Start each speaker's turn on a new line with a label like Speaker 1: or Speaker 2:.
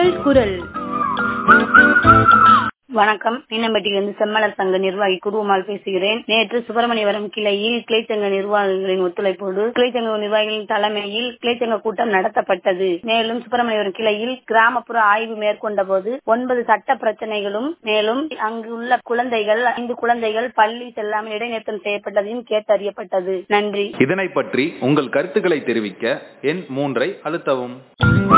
Speaker 1: உங்கள் குரல். வணக்கம். மீனம்பட்டியிலிருந்து செம்மலர் சங்க நிர்வாகி குருமால் பேசுகிறேன். நேற்று சுப்பிரமணியபுரம் கிளையில் கிளைச்சங்க நிர்வாகிகளின் ஒத்துழைப்போடு கிளைச்சங்க நிர்வாகிகளின் தலைமையில் கிளைச்சங்க கூட்டம் நடத்தப்பட்டது. மேலும் சுப்பிரமணியபுரம் கிளையில் கிராமப்புற ஆய்வு மேற்கொண்ட போது 9 சட்ட பிரச்சனைகளும், மேலும் அங்குள்ள 5 குழந்தைகள் பள்ளி செல்லாமல் இடைநிறுத்தம் செய்யப்பட்டதையும் கேட்டறியப்பட்டது. நன்றி.
Speaker 2: இதனை பற்றி உங்கள் கருத்துக்களை தெரிவிக்க எண் 3 அழுத்தவும்.